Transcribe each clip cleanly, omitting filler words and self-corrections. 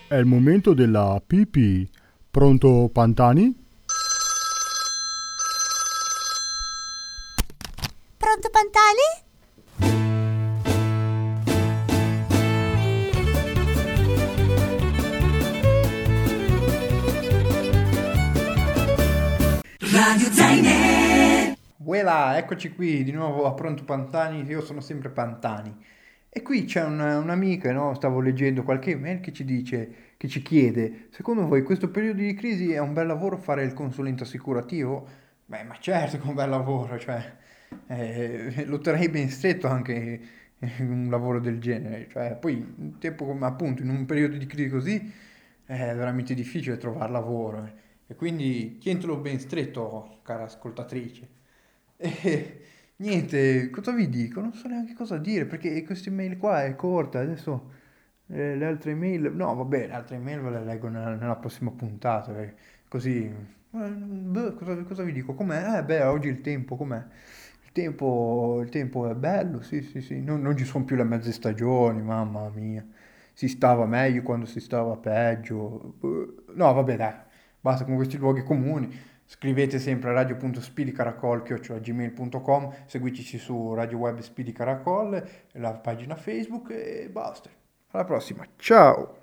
È il momento della pipì. Pronto, Pantani? Pronto, Pantani? Radio Zainer. Voilà, eccoci qui di nuovo a Pronto Pantani, io sono sempre Pantani. E qui c'è un'amica, no? Stavo leggendo qualche email che ci dice, che ci chiede: secondo voi questo periodo di crisi è un bel lavoro fare il consulente assicurativo? Beh, ma certo che è un bel lavoro, cioè lo terrei ben stretto anche un lavoro del genere, cioè poi in tempo come appunto in un periodo di crisi così è veramente difficile trovare lavoro, e quindi tientelo ben stretto, cara ascoltatrice. E niente, cosa vi dico? Non so neanche cosa dire, perché questa email qua è corta. Adesso le altre email, no vabbè, le altre email ve le leggo nella prossima puntata, così cosa vi dico? Com'è? Beh, oggi il tempo com'è? Il tempo è bello, sì, non ci sono più le mezze stagioni, mamma mia, si stava meglio quando si stava peggio. No vabbè, dai, basta con questi luoghi comuni. Scrivete sempre a radio.speedicaracol@gmail.com, seguiteci su Radio Web Speedy Caracol, la pagina Facebook, e basta. Alla prossima, ciao!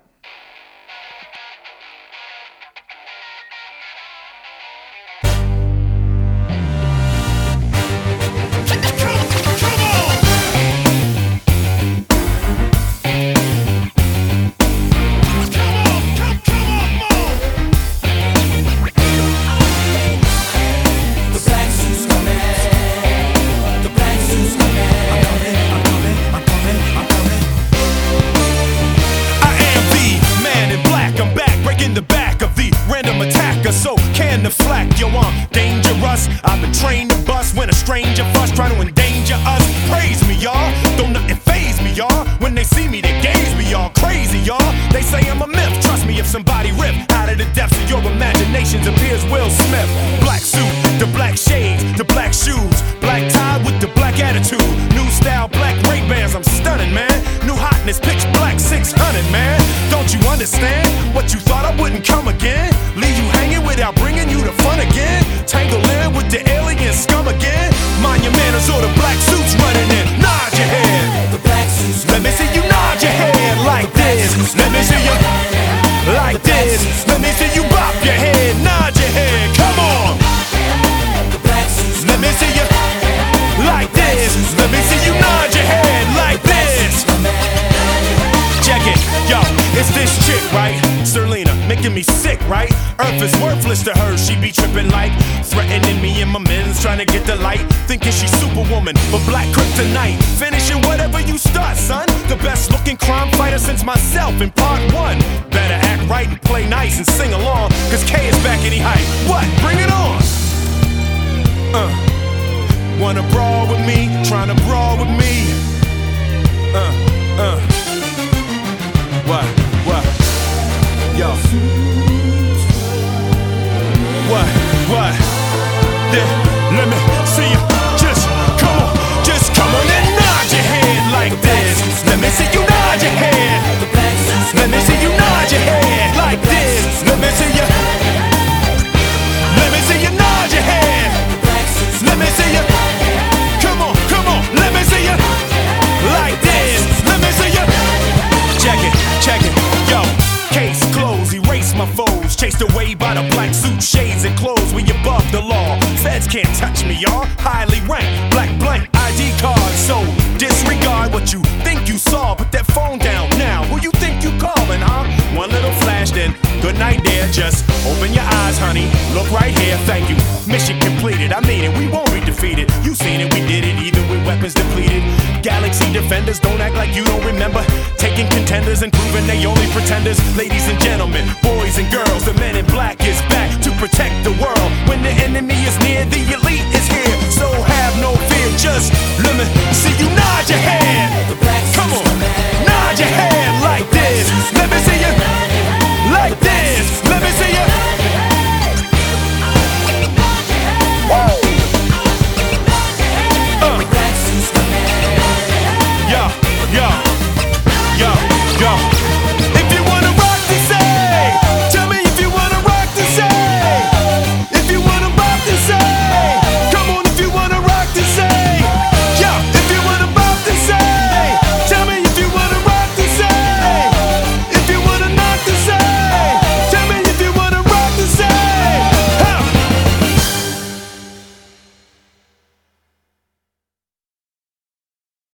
I've been trained to bust when a stranger fuss trying to endanger us. Praise me, y'all. Don't nothing faze me, y'all. When they see me, they gaze me, y'all. Crazy, y'all. They say I'm a myth. Trust me, if somebody rip out of the depths of your imaginations appears Will Smith. Black suit, the black shades, the black shoes, black tie with the black attitude. New style, black Ray-Bans, I'm stunning, man. New hotness, pitch black 600, man. Don't you understand? What you thought I wouldn't come again? Leave you hanging without bringing you the fun again? Tangle in with the alien scum again? Mind your manners or the black suits running in. Nod your head. The black suits. Let me see you nod your head like this. Let me see you like this. Let me see you bop your head, nod your head. Come on. The black suits. Let me see you like this. Let me see you nod your head like this. Check it, yo, it's this chick, right? Serlina, making me sick, right? Earth is worthless to her, she be tripping like threatening me and my men's trying to get the light. Thinking she's superwoman, but black kryptonite. Finishing whatever you start, son. The best looking crime fighter since myself in part 1. Better act right and play nice and sing along, cause K is back any height. What? Bring it on! Wanna brawl with me? Tryna brawl with me? What? Yo. What? Let me see you. Just come on and nod your head like this. Let me see you nod your head. Let me see you nod your head like this. Let me see you. Let me see you nod your head. Let me see you. Come on. Let me see you like this. Let me see you. Check it. Yo, case closed, erase my foes. Chased away by the black suit, shades and clothes. We above the law. Feds can't touch me, y'all. Highly ranked, black blank ID card. So disregard what you think you saw. Put that phone down now. Who you think you calling, huh? One little flash, then good night there. Just open your eyes, honey. Look right here, thank you. Mission completed. I mean it, we won't be defeated. You seen it, we did it, even with weapons depleted. Galaxy defenders, don't act like you don't remember. Taking contenders and proving they only pretenders. Ladies and gentlemen, boys and girls, the men in black is back to protect the world. When the enemy is near, the elite is here. So have no fear, just let me see you nod your head.